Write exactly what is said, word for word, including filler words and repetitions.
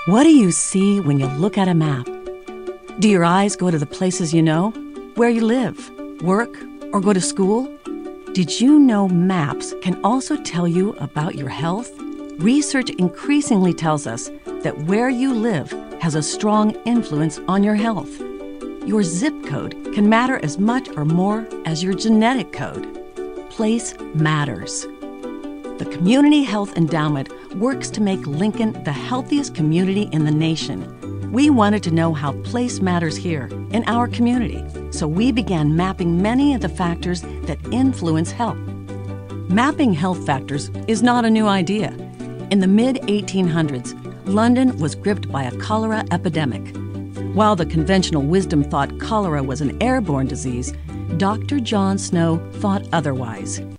What do you see when you look at a map? Do your eyes go to the places you know, where you live, work, or go to school? Did you know maps can also tell you about your health? Research increasingly tells us that where you live has a strong influence on your health. Your zip code can matter as much or more as your genetic code. Place matters. The Community Health Endowment works to make Lincoln the healthiest community in the nation. We wanted to know how place matters here in our community, so we began mapping many of the factors that influence health. Mapping health factors is not a new idea. In the mid eighteen hundreds, London was gripped by a cholera epidemic. While the conventional wisdom thought cholera was an airborne disease, Doctor John Snow thought otherwise.